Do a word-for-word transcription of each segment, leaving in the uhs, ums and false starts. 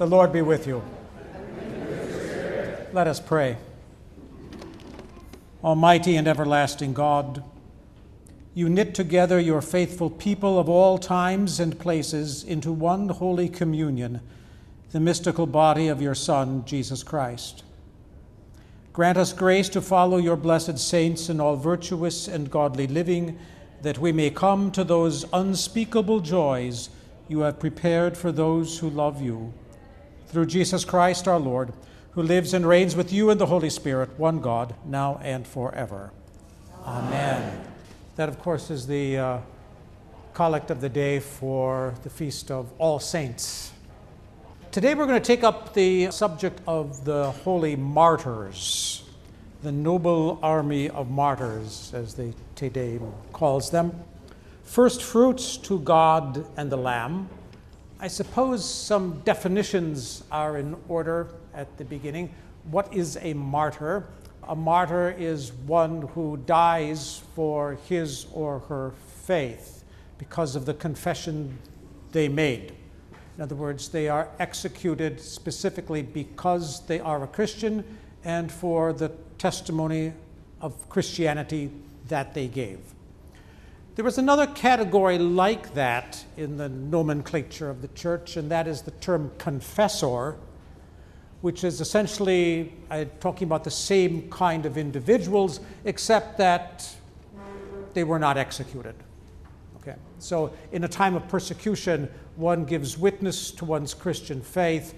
The Lord be with you. Let us pray. Almighty and everlasting God, you knit together your faithful people of all times and places into one holy communion, the mystical body of your Son, Jesus Christ. Grant us grace to follow your blessed saints in all virtuous and godly living, that we may come to those unspeakable joys you have prepared for those who love you. Through Jesus Christ our Lord, who lives and reigns with you in the Holy Spirit, one God, now and forever. Amen. Amen. That, of course, is the uh, collect of the day for the Feast of All Saints. Today we're going to take up the subject of the holy martyrs, the noble army of martyrs, as the Te Deum calls them. First fruits to God and the Lamb. I suppose some definitions are in order at the beginning. What is a martyr? A martyr is one who dies for his or her faith because of the confession they made. In other words, they are executed specifically because they are a Christian and for the testimony of Christianity that they gave. There was another category like that in the nomenclature of the church, and that is the term confessor, which is essentially uh, talking about the same kind of individuals, except that they were not executed. Okay. So in a time of persecution, one gives witness to one's Christian faith,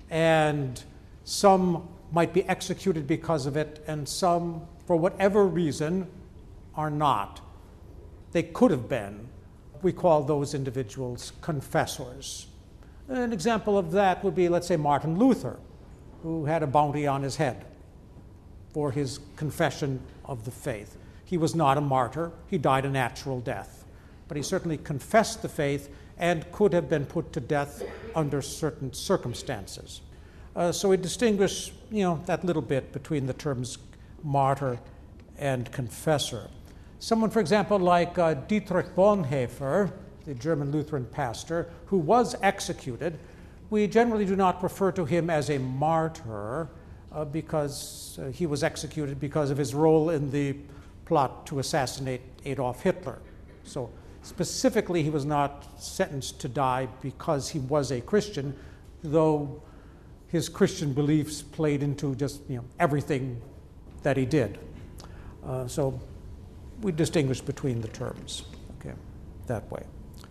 and some might be executed because of it, and some, for whatever reason, are not. They could have been. We call those individuals confessors. An example of that would be, let's say, Martin Luther, who had a bounty on his head for his confession of the faith. He was not a martyr. He died a natural death. But he certainly confessed the faith and could have been put to death under certain circumstances. Uh, so we distinguish, you know, that little bit between the terms martyr and confessor. Someone, for example, like uh, Dietrich Bonhoeffer, the German Lutheran pastor, who was executed, we generally do not refer to him as a martyr uh, because uh, he was executed because of his role in the plot to assassinate Adolf Hitler. So specifically, he was not sentenced to die because he was a Christian, though his Christian beliefs played into just, you know, everything that he did. Uh, so we distinguish between the terms, okay, that way.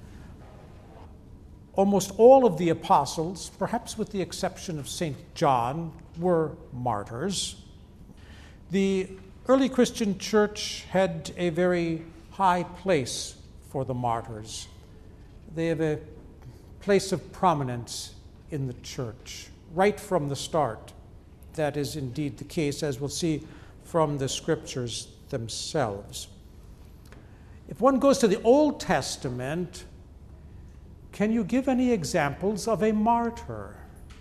Almost all of the apostles, perhaps with the exception of Saint John, were martyrs. The early Christian church had a very high place for the martyrs. They have a place of prominence in the church right from the start. That is indeed the case, as we'll see from the scriptures themselves. If one goes to the Old Testament, can you give any examples of a martyr?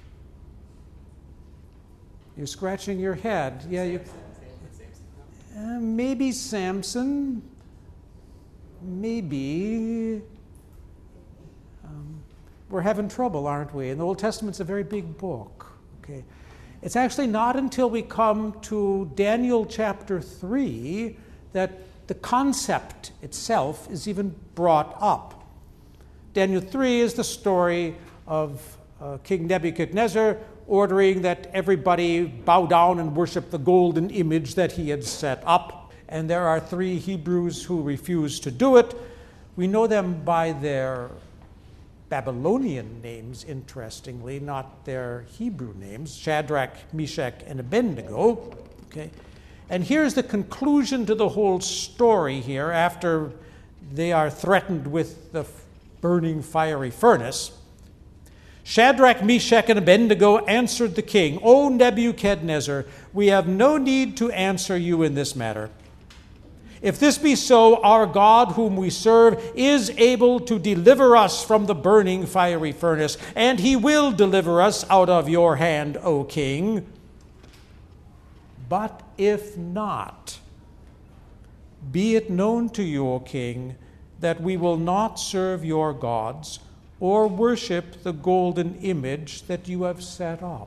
You're scratching your head. Yeah, you. Uh, maybe Samson. Maybe. Um, we're having trouble, aren't we? And the Old Testament's a very big book. Okay, it's actually not until we come to Daniel chapter three that the concept itself is even brought up. Daniel three is the story of uh, King Nebuchadnezzar ordering that everybody bow down and worship the golden image that he had set up. And there are three Hebrews who refuse to do it. We know them by their Babylonian names, interestingly, not their Hebrew names, Shadrach, Meshach, and Abednego. Okay. And here's the conclusion to the whole story here after they are threatened with the burning fiery furnace. Shadrach, Meshach, and Abednego answered the king, "O Nebuchadnezzar, we have no need to answer you in this matter. If this be so, our God whom we serve is able to deliver us from the burning fiery furnace, and he will deliver us out of your hand, O king. But if not, be it known to you, O king, that we will not serve your gods or worship the golden image that you have set up.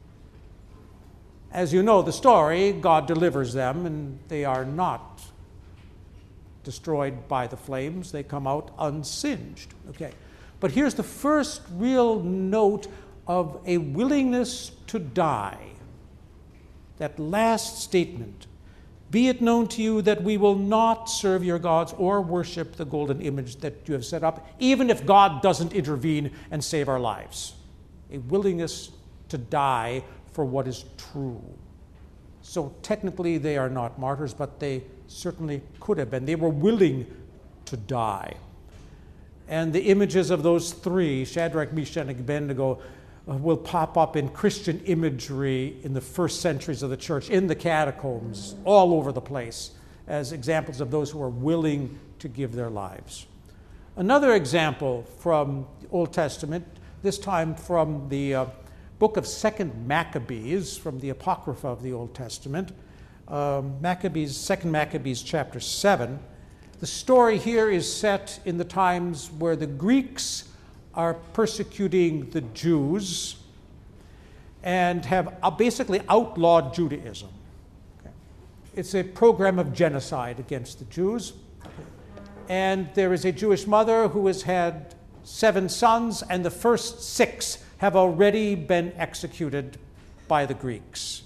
As you know the story, God delivers them, and they are not destroyed by the flames. They come out unsinged. Okay. But here's the first real note of a willingness to die. That last statement, "Be it known to you that we will not serve your gods or worship the golden image that you have set up, even if God doesn't intervene and save our lives." A willingness to die for what is true. So technically they are not martyrs, but they certainly could have been. They were willing to die. And the images of those three, Shadrach, Meshach, and Abednego, uh, will pop up in Christian imagery in the first centuries of the church, in the catacombs, all over the place, as examples of those who are willing to give their lives. Another example from the Old Testament, this time from the uh, book of Second Maccabees, from the Apocrypha of the Old Testament, um, Maccabees, Second Maccabees chapter seven. The story here is set in the times where the Greeks are persecuting the Jews and have basically outlawed Judaism. Okay. It's a program of genocide against the Jews. And there is a Jewish mother who has had seven sons, and the first six have already been executed by the Greeks.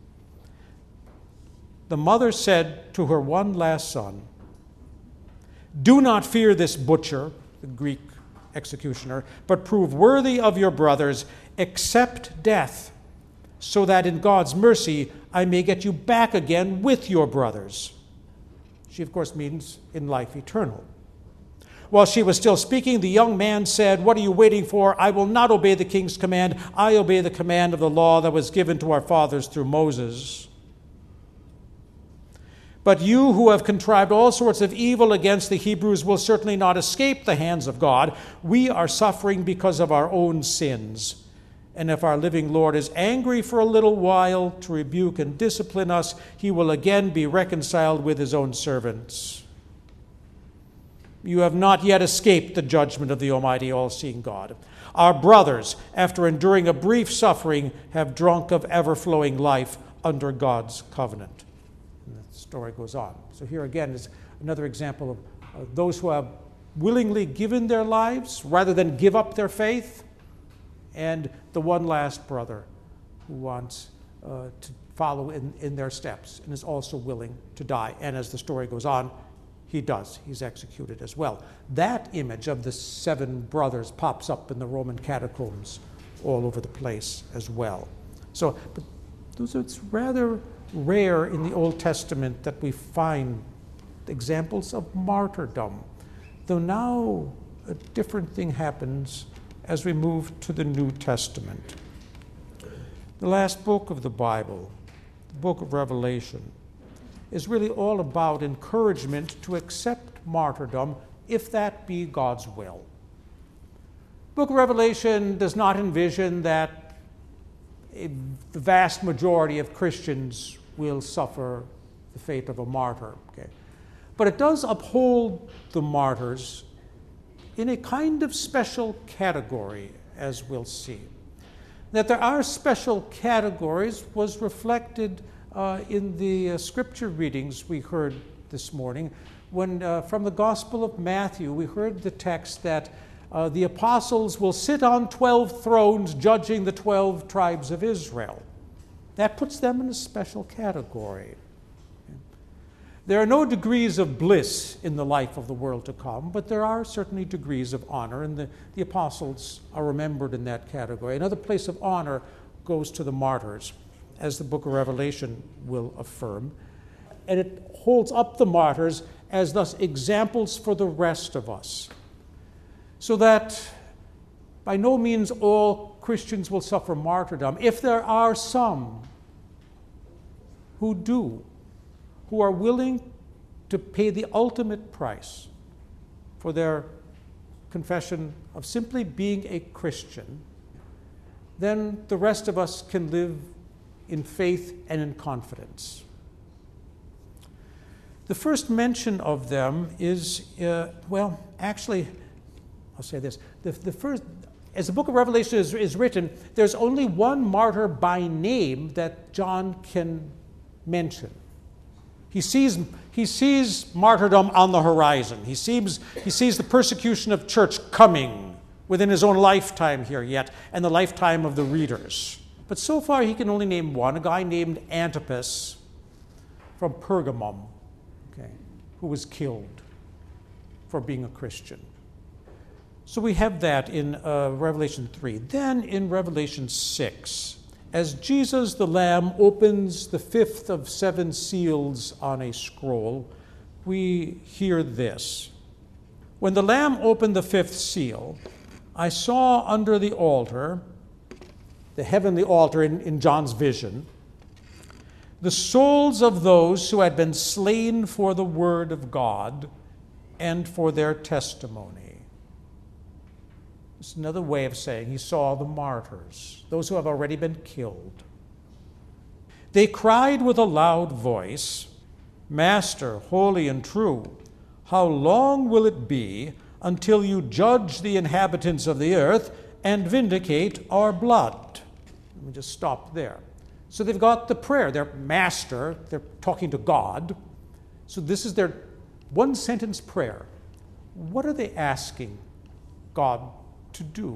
The mother said to her one last son, "Do not fear this butcher," the Greek executioner, "but prove worthy of your brothers, accept death, so that in God's mercy I may get you back again with your brothers." She, of course, means in life eternal. While she was still speaking, the young man said, "What are you waiting for? I will not obey the king's command. I obey the command of the law that was given to our fathers through Moses. But you who have contrived all sorts of evil against the Hebrews will certainly not escape the hands of God. We are suffering because of our own sins. And if our living Lord is angry for a little while to rebuke and discipline us, he will again be reconciled with his own servants. You have not yet escaped the judgment of the Almighty, all-seeing God. Our brothers, after enduring a brief suffering, have drunk of ever-flowing life under God's covenant." And the story goes on. So here again is another example of uh, those who have willingly given their lives rather than give up their faith, and the one last brother who wants uh, to follow in, in their steps and is also willing to die. And as the story goes on, he does. He's executed as well. That image of the seven brothers pops up in the Roman catacombs all over the place as well. So, but those are, it's rather rare in the Old Testament that we find examples of martyrdom. Though now a different thing happens as we move to the New Testament. The last book of the Bible, the book of Revelation, is really all about encouragement to accept martyrdom if that be God's will. The book of Revelation does not envision that a, the vast majority of Christians will suffer the fate of a martyr. Okay? But it does uphold the martyrs in a kind of special category, as we'll see. That there are special categories was reflected uh, in the uh, scripture readings we heard this morning. When uh, from the Gospel of Matthew, we heard the text that uh, the apostles will sit on twelve thrones judging the twelve tribes of Israel. That puts them in a special category. There are no degrees of bliss in the life of the world to come, but there are certainly degrees of honor, and the, the apostles are remembered in that category. Another place of honor goes to the martyrs, as the book of Revelation will affirm. And it holds up the martyrs as thus examples for the rest of us, so that by no means all Christians will suffer martyrdom. If there are some who do, who are willing to pay the ultimate price for their confession of simply being a Christian, then the rest of us can live in faith and in confidence. The first mention of them is, uh, well, actually, I'll say this. The, the first, as the book of Revelation is, is written, there's only one martyr by name that John can mention. He sees, he sees martyrdom on the horizon. He sees, he sees the persecution of church coming within his own lifetime here yet, and the lifetime of the readers. But so far he can only name one, a guy named Antipas from Pergamum, okay, who was killed for being a Christian. So we have that in uh, Revelation three. Then in Revelation six, as Jesus the Lamb opens the fifth of seven seals on a scroll, we hear this. When the Lamb opened the fifth seal, I saw under the altar, the heavenly altar in, in John's vision, the souls of those who had been slain for the word of God and for their testimony. It's another way of saying he saw the martyrs, those who have already been killed. They cried with a loud voice, Master, holy and true, how long will it be until you judge the inhabitants of the earth and vindicate our blood? Let me just stop there. So they've got the prayer. Their master, they're talking to God. So this is their one sentence prayer. What are they asking God to do?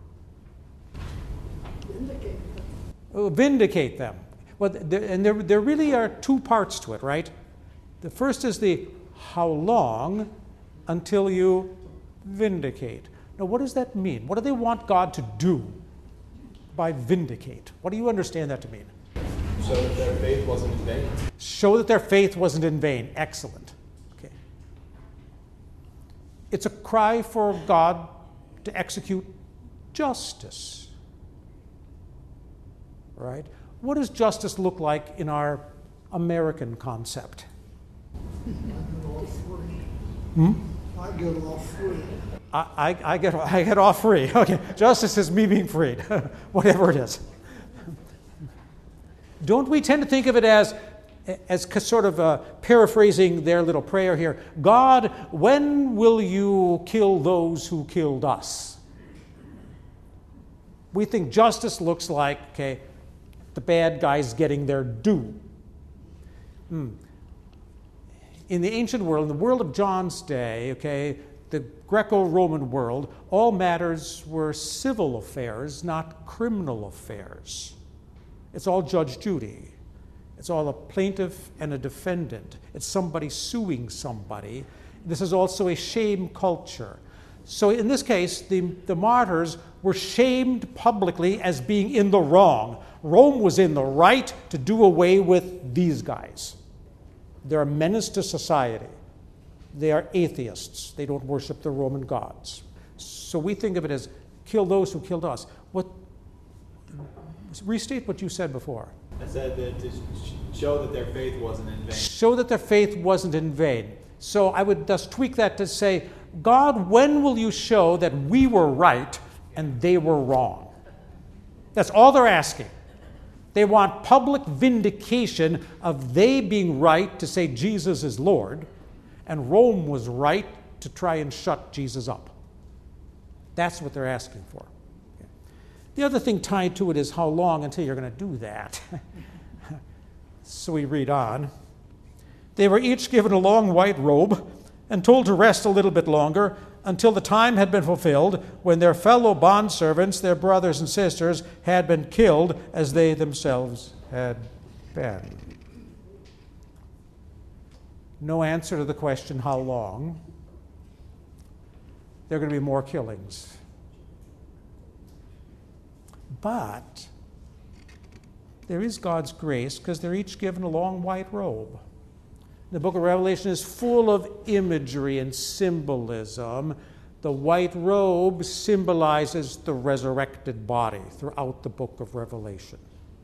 Vindicate them. Oh, vindicate them. Well, there, and there, there really are two parts to it, right? The first is the how long until you vindicate. Now, what does that mean? What do they want God to do by vindicate? What do you understand that to mean? Show that their faith wasn't in vain. Show that their faith wasn't in vain. Excellent. Okay. It's a cry for God to execute justice. Right? What does justice look like in our American concept? I get off free. Hmm? I get off free. I, I, I, get, I get off free. Okay, justice is me being freed, whatever it is. Don't we tend to think of it as, as sort of uh, paraphrasing their little prayer here, God, when will you kill those who killed us? We think justice looks like, okay, the bad guys getting their due. Hmm. In the ancient world, in the world of John's day, okay, the Greco-Roman world, all matters were civil affairs, not criminal affairs. It's all Judge Judy. It's all a plaintiff and a defendant. It's somebody suing somebody. This is also a shame culture. So in this case, the, the martyrs were shamed publicly as being in the wrong. Rome was in the right to do away with these guys. They're a menace to society. They are atheists. They don't worship the Roman gods. So we think of it as kill those who killed us. What? Restate what you said before. I said that to show that their faith wasn't in vain. Show that their faith wasn't in vain. So I would just tweak that to say, God, when will you show that we were right and they were wrong? That's all they're asking. They want public vindication of they being right to say Jesus is Lord, and Rome was right to try and shut Jesus up. That's what they're asking for. Okay. The other thing tied to it is how long until you're going to do that. So we read on. They were each given a long white robe and told to rest a little bit longer until the time had been fulfilled when their fellow bondservants, their brothers and sisters, had been killed as they themselves had been. No answer to the question, how long? There are going to be more killings. But there is God's grace because they're each given a long white robe. The book of Revelation is full of imagery and symbolism. The white robe symbolizes the resurrected body throughout the book of Revelation.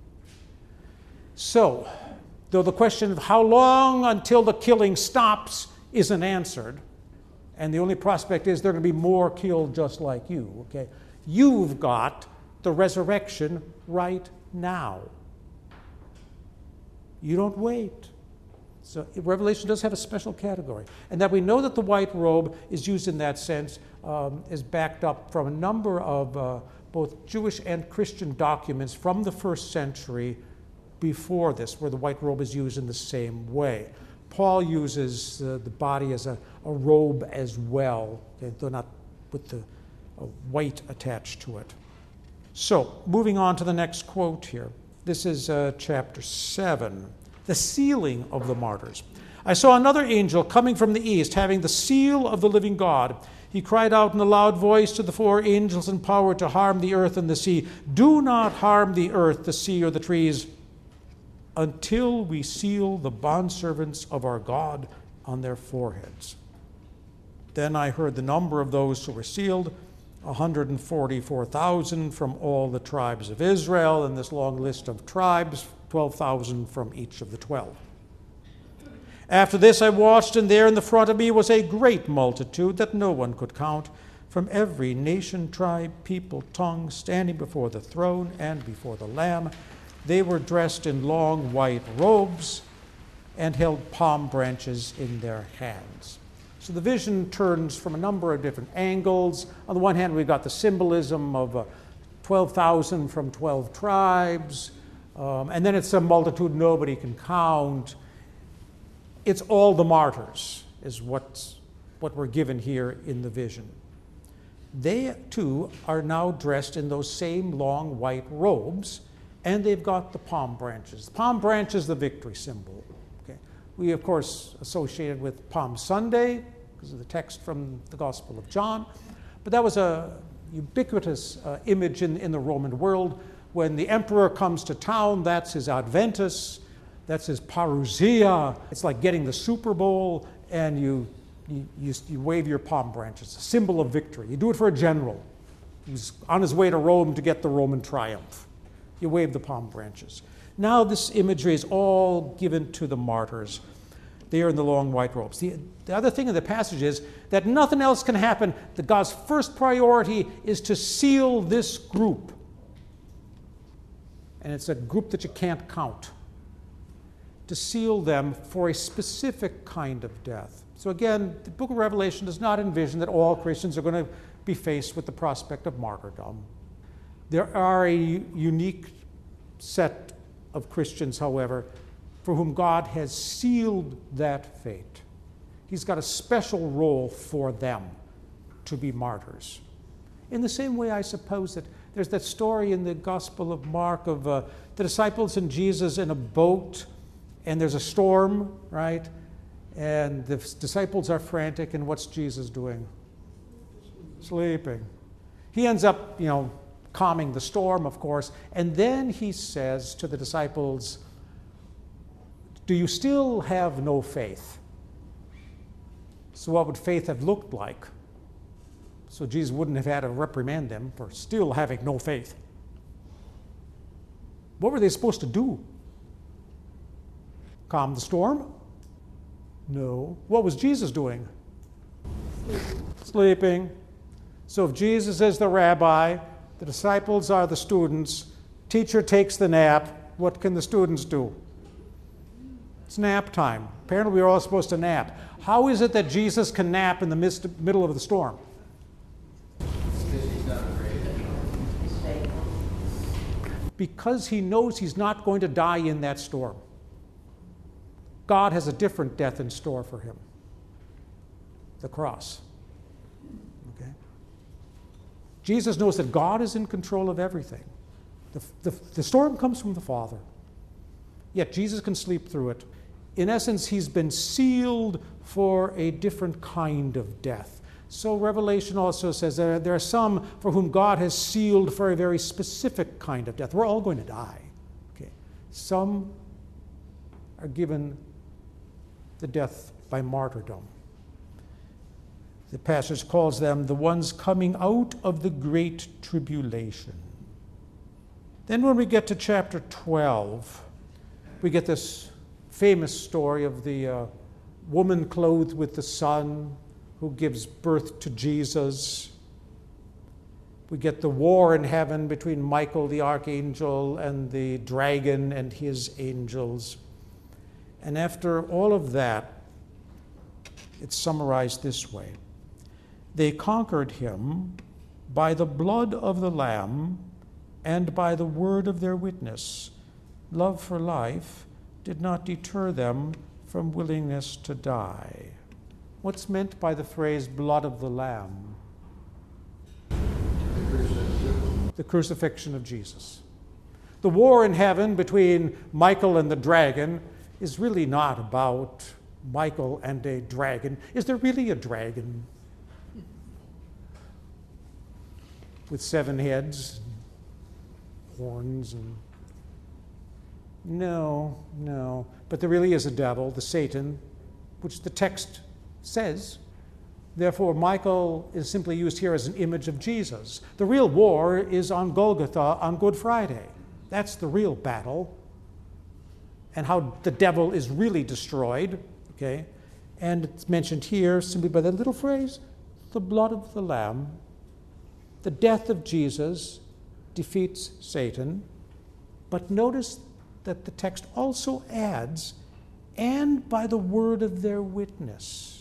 So, though the question of how long until the killing stops isn't answered, and the only prospect is there are going to be more killed just like you, okay? You've got the resurrection right now. You don't wait. So Revelation does have a special category. And that we know that the white robe is used in that sense um, is backed up from a number of uh, both Jewish and Christian documents from the first century before this, where the white robe is used in the same way. Paul uses uh, the body as a, a robe as well, okay, though not with the uh, white attached to it. So, moving on to the next quote here. This is uh, chapter seven. The sealing of the martyrs. I saw another angel coming from the east, having the seal of the living God. He cried out in a loud voice to the four angels in power to harm the earth and the sea. Do not harm the earth, the sea, or the trees, until we seal the bondservants of our God on their foreheads. Then I heard the number of those who were sealed, one hundred forty-four thousand from all the tribes of Israel, and this long list of tribes, twelve thousand from each of the twelve. After this I watched, and there in the front of me was a great multitude that no one could count, from every nation, tribe, people, tongue, standing before the throne and before the Lamb. They were dressed in long white robes and held palm branches in their hands. So the vision turns from a number of different angles. On the one hand, we've got the symbolism of uh, twelve thousand from twelve tribes, um, and then it's a multitude nobody can count. It's all the martyrs, is what's, what we're given here in the vision. They, too, are now dressed in those same long white robes, and they've got the palm branches. The palm branch is the victory symbol. Okay? We, of course, associate it with Palm Sunday, because of the text from the Gospel of John. But that was a ubiquitous uh, image in, in the Roman world. When the emperor comes to town, that's his Adventus, that's his parousia. It's like getting the Super Bowl, and you, you, you, you wave your palm branch. It's a symbol of victory. You do it for a general. He's on his way to Rome to get the Roman triumph. You wave the palm branches. Now this imagery is all given to the martyrs. They are in the long white robes. The, the other thing in the passage is that nothing else can happen. That God's first priority is to seal this group. And it's a group that you can't count. To seal them for a specific kind of death. So again, the book of Revelation does not envision that all Christians are going to be faced with the prospect of martyrdom. There are a unique set of Christians, however, for whom God has sealed that fate. He's got a special role for them to be martyrs. In the same way, I suppose that there's that story in the Gospel of Mark of uh, the disciples and Jesus in a boat, and there's a storm, right? And the disciples are frantic, and what's Jesus doing? Sleeping. He ends up, you know, calming the storm, of course, and then he says to the disciples, do you still have no faith? So what would faith have looked like? So Jesus wouldn't have had to reprimand them for still having no faith. What were they supposed to do? Calm the storm? No. What was Jesus doing? Sleeping. Sleeping. So if Jesus is the rabbi, the disciples are the students, teacher takes the nap, what can the students do? It's nap time. Apparently we're all supposed to nap. How is it that Jesus can nap in the midst, middle of the storm? Because he knows he's not going to die in that storm. God has a different death in store for him. The cross. Okay? Jesus knows that God is in control of everything. The, the, the storm comes from the Father. Yet Jesus can sleep through it. In essence, he's been sealed for a different kind of death. So Revelation also says that there are some for whom God has sealed for a very specific kind of death. We're all going to die. Okay. Some are given the death by martyrdom. The passage calls them the ones coming out of the great tribulation. Then when we get to chapter twelve, we get this famous story of the uh, woman clothed with the sun who gives birth to Jesus. We get the war in heaven between Michael the archangel and the dragon and his angels. And after all of that, it's summarized this way. They conquered him by the blood of the Lamb and by the word of their witness. Love for life did not deter them from willingness to die. What's meant by the phrase blood of the Lamb? The crucifixion of Jesus. The war in heaven between Michael and the dragon is really not about Michael and a dragon. Is there really a dragon with seven heads, horns, and no, no. But there really is a devil, the Satan, which the text says. Therefore, Michael is simply used here as an image of Jesus. The real war is on Golgotha on Good Friday. That's the real battle, and how the devil is really destroyed, okay? And it's mentioned here simply by that little phrase, the blood of the Lamb. The death of Jesus defeats Satan, but notice that the text also adds, and by the word of their witness.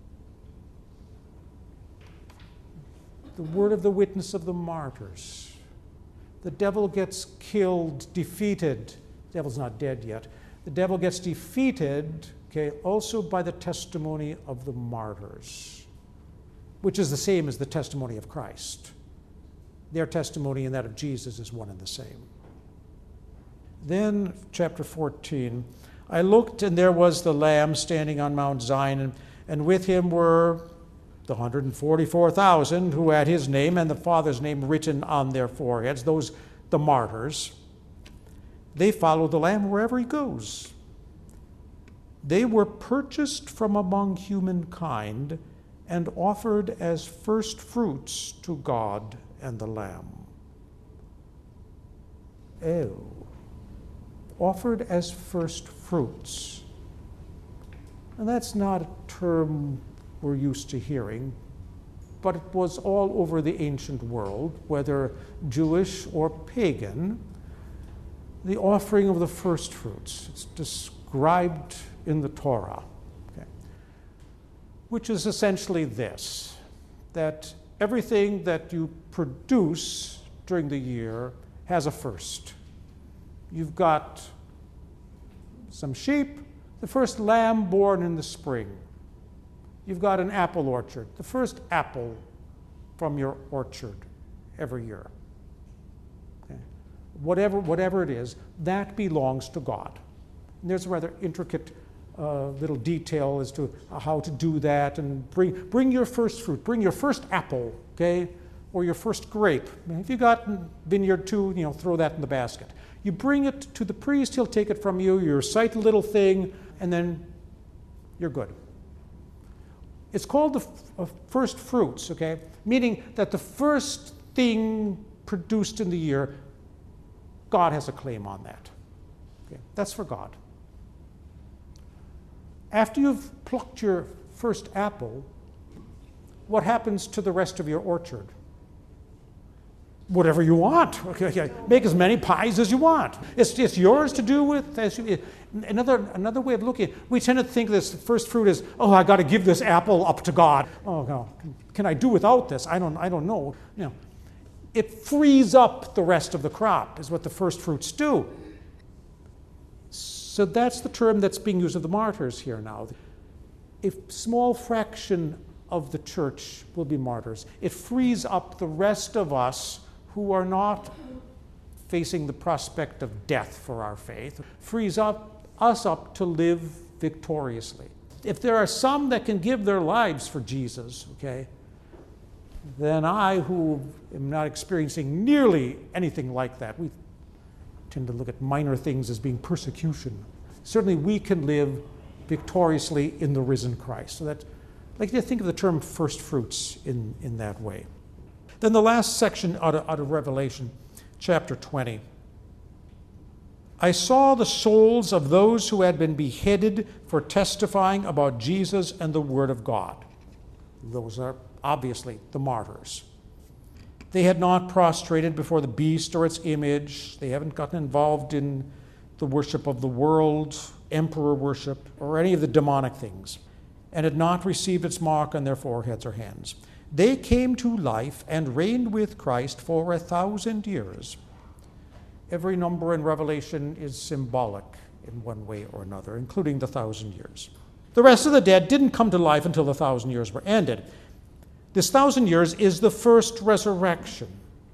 The word of the witness of the martyrs. The devil gets killed, defeated. The devil's not dead yet. The devil gets defeated, okay, also by the testimony of the martyrs, which is the same as the testimony of Christ. Their testimony and that of Jesus is one and the same. Then, chapter fourteen, I looked, and there was the Lamb standing on Mount Zion, and, and with him were the one hundred forty-four thousand who had his name and the Father's name written on their foreheads, those, the martyrs. They follow the Lamb wherever he goes. They were purchased from among humankind and offered as first fruits to God and the Lamb. Oh. Offered as first fruits. And that's not a term we're used to hearing, but it was all over the ancient world, whether Jewish or pagan, the offering of the first fruits. It's described in the Torah, okay, which is essentially this, that everything that you produce during the year has a first. You've got some sheep, the first lamb born in the spring. You've got an apple orchard, the first apple from your orchard every year. Okay. Whatever, whatever it is, that belongs to God. And there's a rather intricate uh, little detail as to how to do that, and bring, bring your first fruit, bring your first apple, okay, or your first grape. If you got vineyard too, you know, throw that in the basket. You bring it to the priest, he'll take it from you, you recite a little thing, and then you're good. It's called the f- uh, first fruits, okay? Meaning that the first thing produced in the year, God has a claim on that. Okay? That's for God. After you've plucked your first apple, what happens to the rest of your orchard? Whatever you want. Okay, okay. Make as many pies as you want. It's, it's yours to do with. As you, another, another way of looking at it, we tend to think this first fruit is, oh, I got to give this apple up to God. Oh, no. Can I do without this? I don't, I don't know. You know. It frees up the rest of the crop, is what the first fruits do. So that's the term that's being used of the martyrs here now. A small fraction of the church will be martyrs. It frees up the rest of us who are not facing the prospect of death for our faith, frees up us up to live victoriously. If there are some that can give their lives for Jesus, okay, then I, who am not experiencing nearly anything like that, we tend to look at minor things as being persecution. Certainly we can live victoriously in the risen Christ. So that, I like to think of the term first fruits in, in that way. Then the last section out of, out of Revelation, chapter twenty. I saw the souls of those who had been beheaded for testifying about Jesus and the Word of God. Those are obviously the martyrs. They had not prostrated before the beast or its image. They haven't gotten involved in the worship of the world emperor worship, or any of the demonic things, and had not received its mark on their foreheads or hands. They came to life and reigned with Christ for a thousand years. Every number in Revelation is symbolic in one way or another, including the thousand years. The rest of the dead didn't come to life until the thousand years were ended. This thousand years is the first resurrection,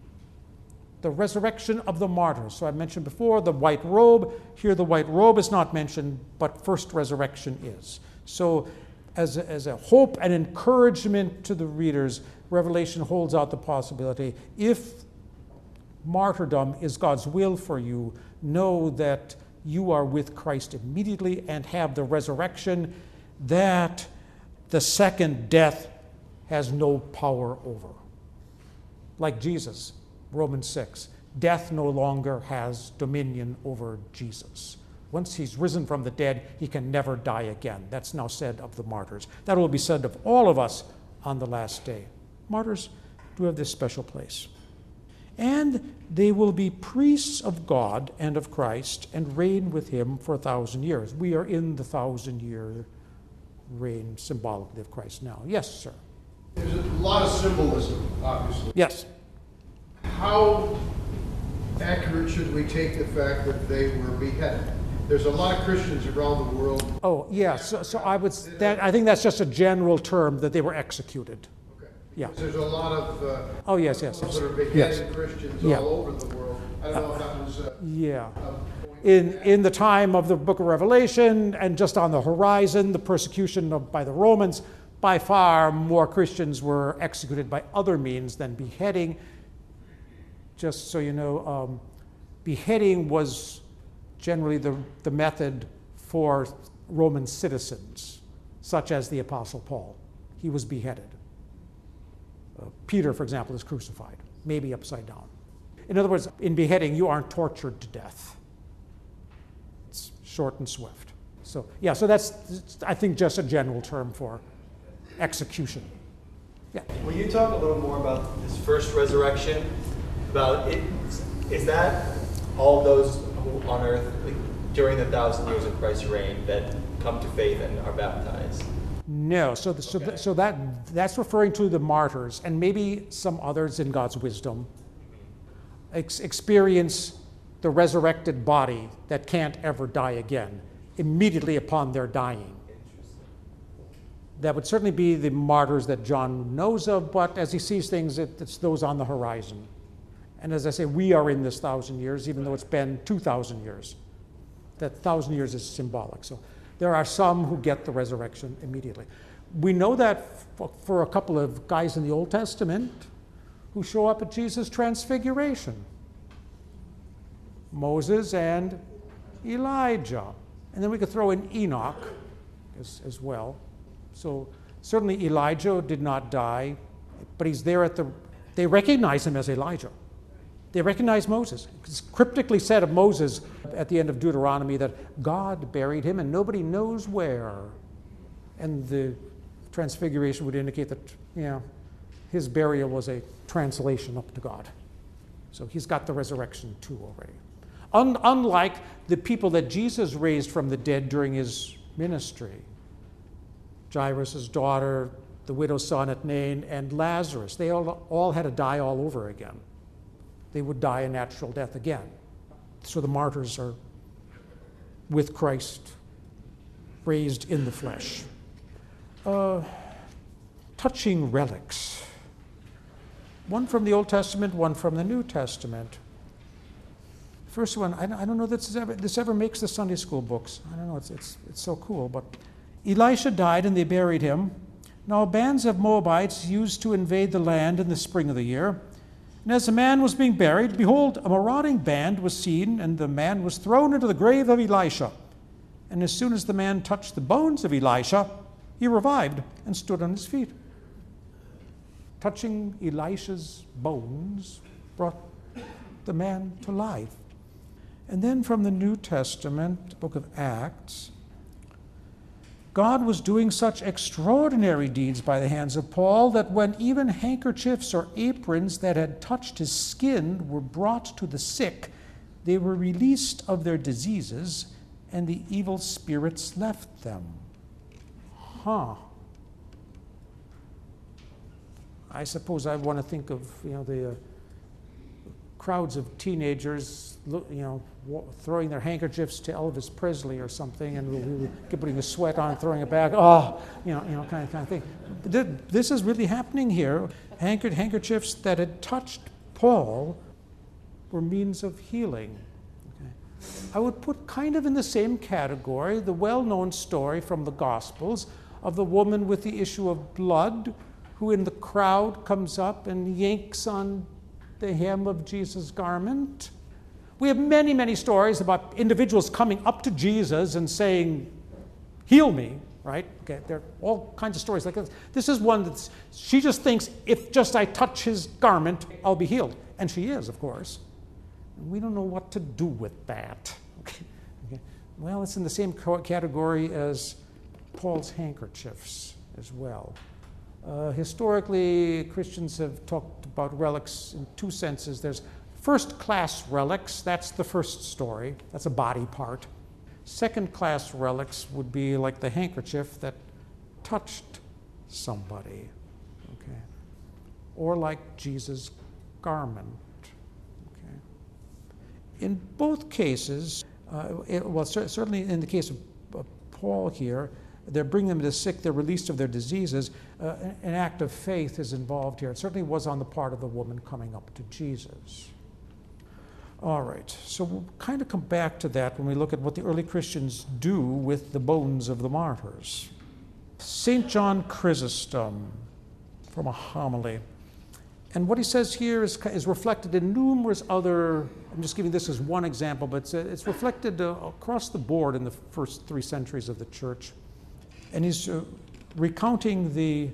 the resurrection of the martyrs. So I mentioned before the white robe. Here the white robe is not mentioned, but first resurrection is. So as a, as a hope and encouragement to the readers, Revelation holds out the possibility, if martyrdom is God's will for you, know that you are with Christ immediately and have the resurrection that the second death has no power over. Like Jesus, Romans six, death no longer has dominion over Jesus. Once he's risen from the dead, he can never die again. That's now said of the martyrs. That will be said of all of us on the last day. Martyrs do have this special place. And they will be priests of God and of Christ and reign with him for a thousand years. We are in the thousand-year reign symbolically of Christ now. Yes, sir? There's a lot of symbolism, obviously. Yes. How accurate should we take the fact that they were beheaded? There's a lot of Christians around the world. Oh, yeah. So, so I would. That, I think that's just a general term, that they were executed. Okay. Yeah. There's a lot of uh, Oh, yes, yes, yes. that are beheading Yes. Christians Yeah. all over the world. I don't know if that was. Uh, Yeah. a point. In in the time of the book of Revelation and just on the horizon, the persecution of, by the Romans, by far more Christians were executed by other means than beheading. Just so you know, um, beheading was generally the, the method for Roman citizens, such as the Apostle Paul. He was beheaded. Uh, Peter, for example, is crucified, maybe upside down. In other words, in beheading, you aren't tortured to death. It's short and swift. So, yeah, so that's, I think, just a general term for execution. Yeah. Will you talk a little more about this first resurrection? About it, is that all those who on earth like, during the thousand years of Christ's reign that come to faith and are baptized? No, so the, so, Okay. the, so that that's referring to the martyrs, and maybe some others in God's wisdom ex- experience the resurrected body that can't ever die again immediately upon their dying. That would certainly be the martyrs that John knows of, but as he sees things, it, it's those on the horizon. And as I say, we are in this thousand years, even though it's been two thousand years. That thousand years is symbolic. So there are some who get the resurrection immediately. We know that for, for a couple of guys in the Old Testament who show up at Jesus' transfiguration. Moses and Elijah. And then we could throw in Enoch as, as well. So certainly Elijah did not die, but he's there at the, they recognize him as Elijah. They recognize Moses. It's cryptically said of Moses at the end of Deuteronomy that God buried him and nobody knows where. And the transfiguration would indicate that, yeah, his burial was a translation up to God. So he's got the resurrection too already. Un- unlike the people that Jesus raised from the dead during his ministry. Jairus' daughter, the widow's son at Nain, and Lazarus. They all, all had to die all over again. They would die a natural death again. So the martyrs are with Christ, raised in the flesh. Uh, touching relics. One from the Old Testament, one from the New Testament. First one, I don't know that this ever, this ever makes the Sunday school books. I don't know, it's, it's, it's so cool. But Elisha died and they buried him. Now bands of Moabites used to invade the land in the spring of the year. And as the man was being buried, behold, a marauding band was seen, and the man was thrown into the grave of Elisha. And as soon as the man touched the bones of Elisha, he revived and stood on his feet. Touching Elisha's bones brought the man to life. And then from the New Testament, the book of Acts, God was doing such extraordinary deeds by the hands of Paul that when even handkerchiefs or aprons that had touched his skin were brought to the sick, they were released of their diseases, and the evil spirits left them. Huh. I suppose I want to think of, you know, the uh, crowds of teenagers, you know, throwing their handkerchiefs to Elvis Presley or something, and putting a sweat on, throwing it back. Oh, you know, you know, kind of kind of thing. This is really happening here. Handkerchiefs that had touched Paul were means of healing. Okay. I would put kind of in the same category the well-known story from the Gospels of the woman with the issue of blood, who in the crowd comes up and yanks on the hem of Jesus' garment. We have many, many stories about individuals coming up to Jesus and saying, heal me, right? Okay, there are all kinds of stories like this. This is one that's, she just thinks, if just I touch his garment, I'll be healed. And she is, of course. And we don't know what to do with that. Okay. Okay. Well, it's in the same category as Paul's handkerchiefs as well. Uh, historically, Christians have talked about relics in two senses. There's first-class relics. That's the first story. That's a body part. Second-class relics would be like the handkerchief that touched somebody, okay, or like Jesus' garment. Okay. In both cases, uh, it, well, cer- certainly in the case of uh, Paul here, they're bringing them to the sick, they're released of their diseases. Uh, an act of faith is involved here. It certainly was on the part of the woman coming up to Jesus. All right, so we'll kind of come back to that when we look at what the early Christians do with the bones of the martyrs. Saint John Chrysostom, from a homily. And what he says here is, is reflected in numerous other, I'm just giving this as one example, but it's, it's reflected uh, across the board in the first three centuries of the church. And he's uh, recounting the,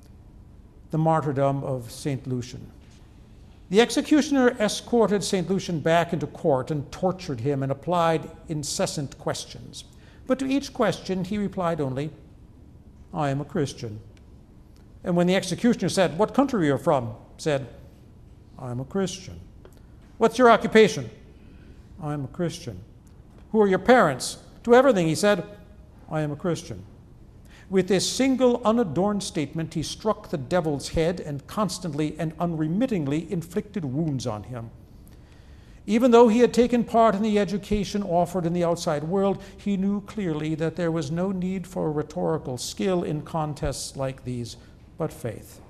the martyrdom of Saint Lucian. The executioner escorted Saint Lucian back into court and tortured him and applied incessant questions. But to each question he replied only, I am a Christian. And when the executioner said, what country are you from? Said, I am a Christian. What's your occupation? I am a Christian. Who are your parents? To everything, he said, I am a Christian. With this single unadorned statement, he struck the devil's head and constantly and unremittingly inflicted wounds on him. Even though he had taken part in the education offered in the outside world, he knew clearly that there was no need for rhetorical skill in contests like these, but faith.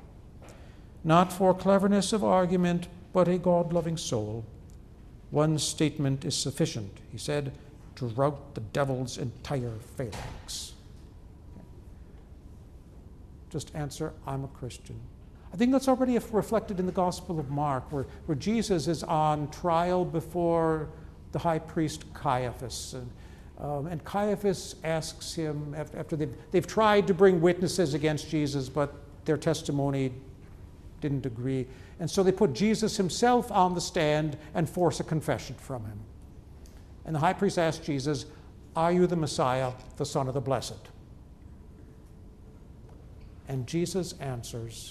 Not for cleverness of argument, but a God-loving soul. One statement is sufficient, he said, to rout the devil's entire phalanx. Just answer, I'm a Christian. I think that's already reflected in the Gospel of Mark, where, where Jesus is on trial before the high priest Caiaphas. And, um, and Caiaphas asks him, after, after they've, they've tried to bring witnesses against Jesus, but their testimony didn't agree. And so they put Jesus himself on the stand and force a confession from him. And the high priest asked Jesus, are you the Messiah, the Son of the Blessed? And Jesus answers,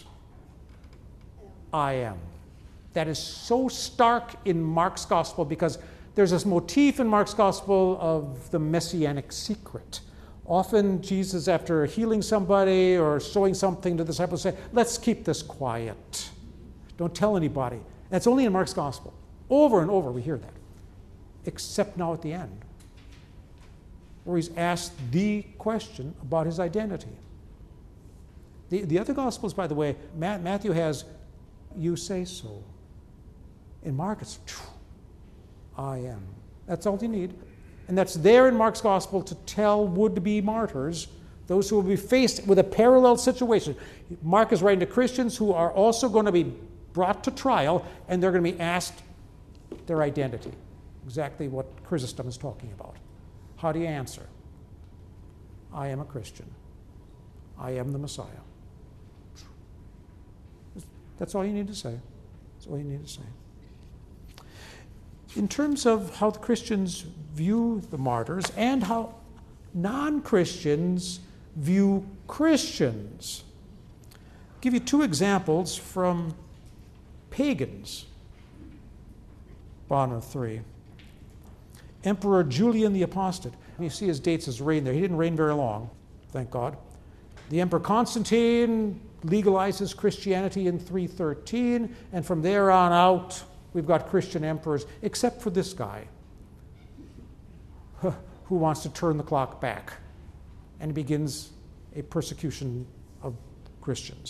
I am. That is so stark in Mark's gospel because there's this motif in Mark's gospel of the messianic secret. Often Jesus, after healing somebody or showing something to the disciples, say, let's keep this quiet. Don't tell anybody. That's only in Mark's gospel. Over and over we hear that. Except now at the end, where he's asked the question about his identity. The, the other Gospels, by the way, Matthew has, you say so. In Mark, it's, I am. That's all you need. And that's there in Mark's Gospel to tell would-be martyrs, those who will be faced with a parallel situation. Mark is writing to Christians who are also going to be brought to trial, and they're going to be asked their identity. Exactly what Chrysostom is talking about. How do you answer? I am a Christian. I am the Messiah. That's all you need to say. That's all you need to say. In terms of how the Christians view the martyrs and how non-Christians view Christians, I'll give you two examples from pagans. Bottom of three. Emperor Julian the Apostate. You see his dates as reign there. He didn't reign very long, thank God. The Emperor Constantine legalizes Christianity in three thirteen, and from there on out, we've got Christian emperors, except for this guy, who wants to turn the clock back, and begins a persecution of Christians.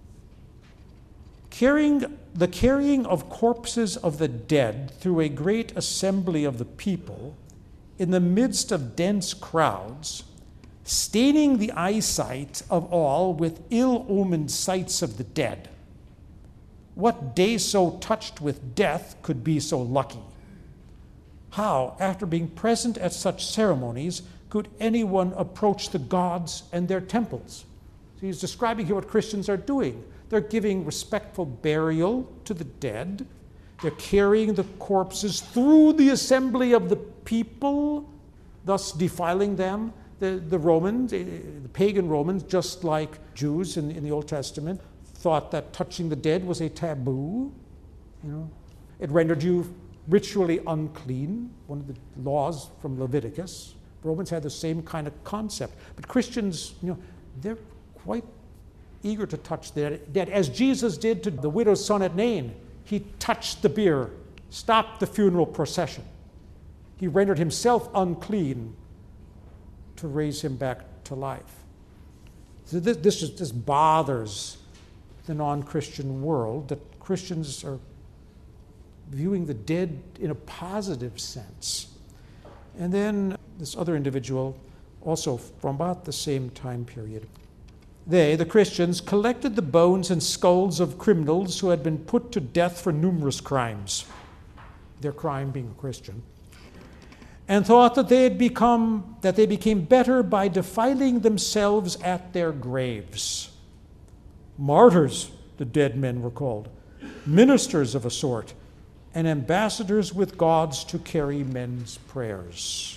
Carrying, the carrying of corpses of the dead through a great assembly of the people in the midst of dense crowds, staining the eyesight of all with ill-omened sights of the dead. What day so touched with death could be so lucky? How, after being present at such ceremonies, could anyone approach the gods and their temples? So he's describing here what Christians are doing. They're giving respectful burial to the dead. They're carrying the corpses through the assembly of the people, thus defiling them. The, the Romans, the pagan Romans, just like Jews in, in the Old Testament, thought that touching the dead was a taboo. You know, it rendered you ritually unclean, one of the laws from Leviticus. Romans had the same kind of concept. But Christians, you know, they're quite eager to touch the dead, as Jesus did to the widow's son at Nain. He touched the bier, stopped the funeral procession. He rendered himself unclean to raise him back to life. So this, this, is, this bothers the non-Christian world, that Christians are viewing the dead in a positive sense. And then this other individual, also from about the same time period. They, the Christians, collected the bones and skulls of criminals who had been put to death for numerous crimes, their crime being a Christian, and thought that they had become, that they became better by defiling themselves at their graves. Martyrs, the dead men were called, ministers of a sort, and ambassadors with gods to carry men's prayers.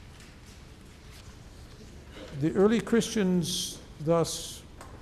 The early Christians thus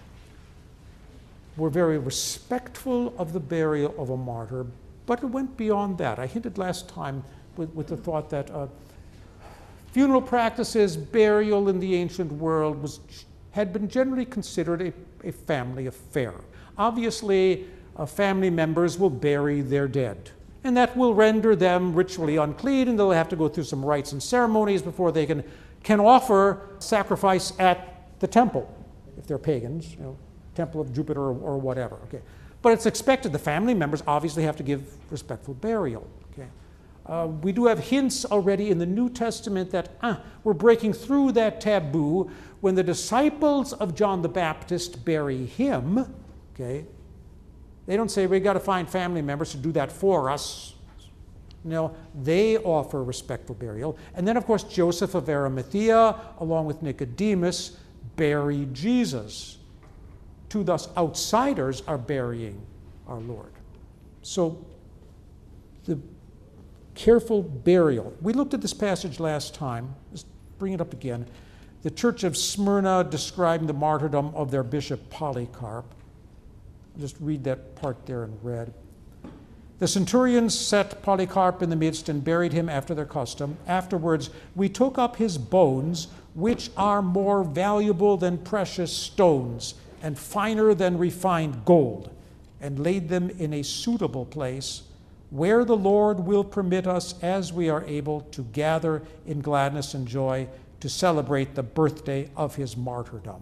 were very respectful of the burial of a martyr, but it went beyond that. I hinted last time with, with the thought that uh, funeral practices, burial in the ancient world was, had been generally considered a, a family affair. Obviously, uh, family members will bury their dead, and that will render them ritually unclean, and they'll have to go through some rites and ceremonies before they can, can offer sacrifice at the temple, if they're pagans, you know, temple of Jupiter or, or whatever. Okay, but it's expected the family members obviously have to give respectful burial. Okay, uh, we do have hints already in the New Testament that uh, we're breaking through that taboo when the disciples of John the Baptist bury him. Okay, they don't say we got to find family members to do that for us. No, they offer respectful burial, and then of course Joseph of Arimathea, along with Nicodemus, bury Jesus. To thus outsiders are burying our Lord. So the careful burial. We looked at this passage last time. Let's bring it up again. The church of Smyrna describing the martyrdom of their bishop Polycarp. I'll just read that part there in red. The centurions set Polycarp in the midst and buried him after their custom. Afterwards, we took up his bones, which are more valuable than precious stones, and finer than refined gold, and laid them in a suitable place, where the Lord will permit us, as we are able, to gather in gladness and joy to celebrate the birthday of his martyrdom,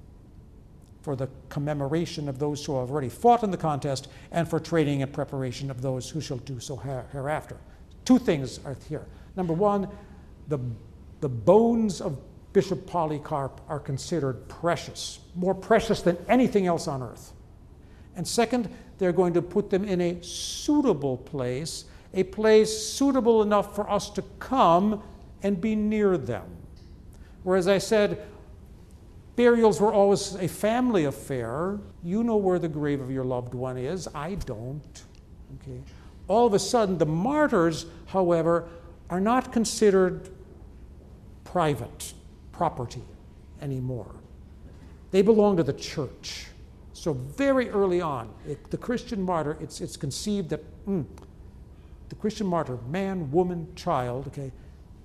for the commemoration of those who have already fought in the contest, and for training and preparation of those who shall do so hereafter. Two things are here. Number one, the, the bones of Bishop Polycarp are considered precious, more precious than anything else on earth. And second, they're going to put them in a suitable place, a place suitable enough for us to come and be near them. Whereas I said, burials were always a family affair. You know where the grave of your loved one is. I don't. Okay. All of a sudden, the martyrs, however, are not considered private property anymore. They belong to the church. So very early on, it, the Christian martyr, it's, it's conceived that mm, the Christian martyr, man, woman, child, okay,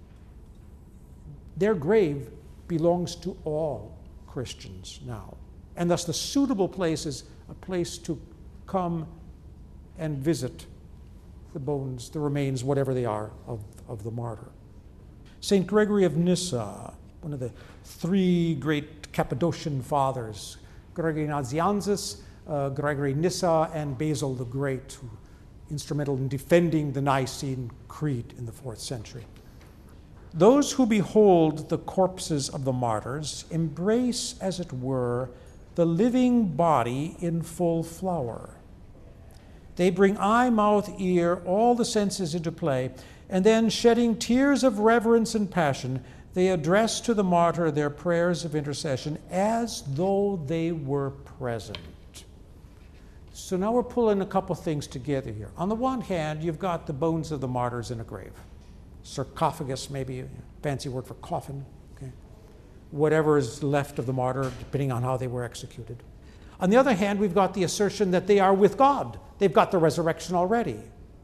Their grave belongs to all Christians now. And thus the suitable place is a place to come and visit the bones, the remains, whatever they are, of, of the martyr. Saint Gregory of Nyssa, one of the three great Cappadocian fathers, Gregory Nazianzus, uh, Gregory Nyssa, and Basil the Great, who instrumental in defending the Nicene Creed in the fourth century. Those who behold the corpses of the martyrs embrace, as it were, the living body in full flower. They bring eye, mouth, ear, all the senses into play, and then, shedding tears of reverence and passion, they address to the martyr their prayers of intercession as though they were present. So now we're pulling a couple things together here. On the one hand, you've got the bones of the martyrs in a grave. Sarcophagus, maybe a fancy word for coffin. Okay? Whatever is left of the martyr, depending on how they were executed. On the other hand, we've got the assertion that they are with God. They've got the resurrection already.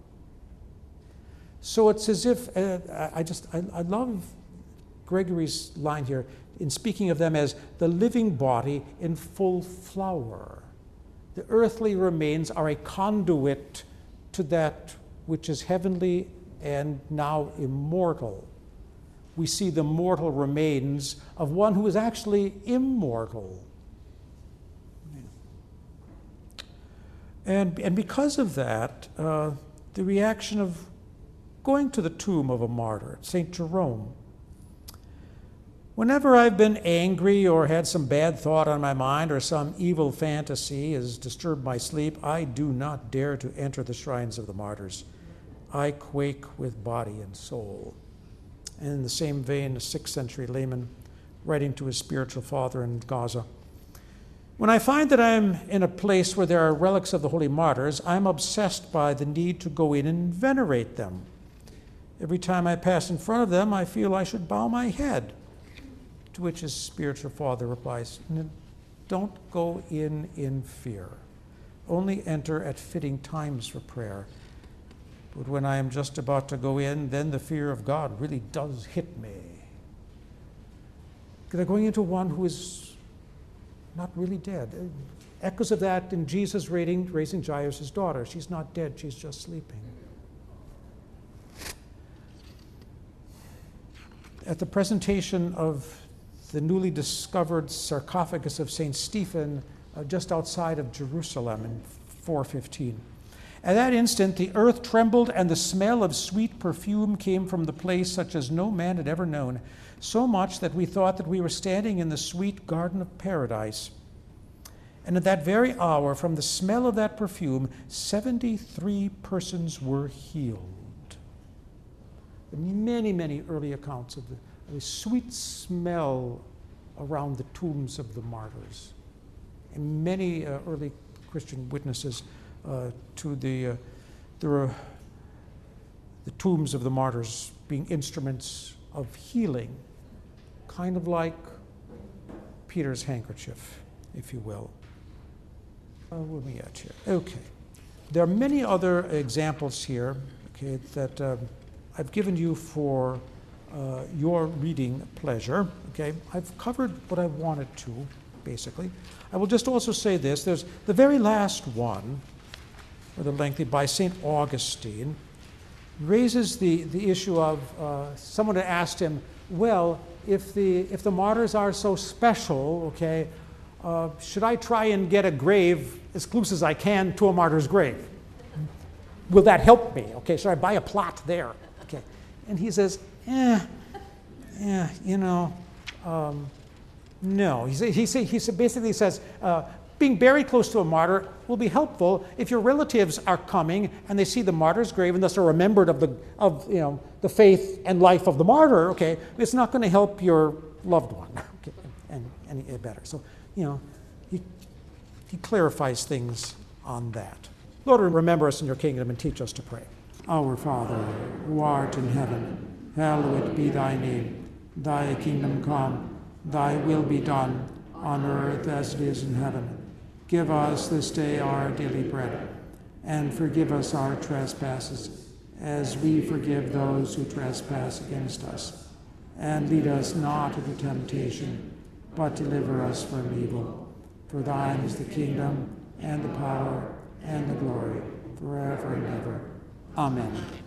So it's as if, uh, I just, I, I love Gregory's line here in speaking of them as the living body in full flower. The earthly remains are a conduit to that which is heavenly and now immortal. We see the mortal remains of one who is actually immortal. And, and because of that, uh, the reaction of going to the tomb of a martyr, Saint Jerome. Whenever I've been angry or had some bad thought on my mind or some evil fantasy has disturbed my sleep, I do not dare to enter the shrines of the martyrs. I quake with body and soul. And in the same vein, a sixth century layman writing to his spiritual father in Gaza, when I find that I am in a place where there are relics of the holy martyrs, I'm obsessed by the need to go in and venerate them. Every time I pass in front of them, I feel I should bow my head. To which his spiritual father replies, don't go in in fear. Only enter at fitting times for prayer. But when I am just about to go in, then the fear of God really does hit me. They're going into one who is not really dead. Echoes of that in Jesus raising, raising Jairus' daughter. She's not dead, she's just sleeping. At the presentation of the newly discovered sarcophagus of Saint Stephen uh, just outside of Jerusalem in four fifteen. At that instant, the earth trembled, and the smell of sweet perfume came from the place such as no man had ever known, so much that we thought that we were standing in the sweet garden of paradise. And at that very hour, from the smell of that perfume, seventy-three persons were healed. Many, many early accounts of the, of the sweet smell around the tombs of the martyrs. And many uh, early Christian witnesses uh, to the, uh, the, uh, the tombs of the martyrs being instruments of healing, kind of like Peter's handkerchief, if you will. Uh, where are we at here? Okay. There are many other examples here, okay, that um, I've given you for uh, your reading pleasure. Okay, I've covered what I wanted to, basically. I will just also say this. There's the very last one, or the lengthy, by Saint Augustine, raises the, the issue of uh, someone had asked him, well, if the, if the martyrs are so special, okay, uh, should I try and get a grave as close as I can to a martyr's grave? Will that help me? Okay, should I buy a plot there? Okay, and he says, eh, yeah, you know, um, no. He, he, he basically says, uh, being buried close to a martyr will be helpful if your relatives are coming and they see the martyr's grave and thus are remembered of the, of, you know, the faith and life of the martyr, okay, it's not going to help your loved one, okay, and any better. So, you know, he, he clarifies things on that. Lord, remember us in your kingdom and teach us to pray. Our Father, who art in heaven, hallowed be thy name. Thy kingdom come, thy will be done, on earth as it is in heaven. Give us this day our daily bread, and forgive us our trespasses, as we forgive those who trespass against us. and lead us not into temptation, but deliver us from evil. For thine is the kingdom, and the power, and the glory, forever and ever. Amen.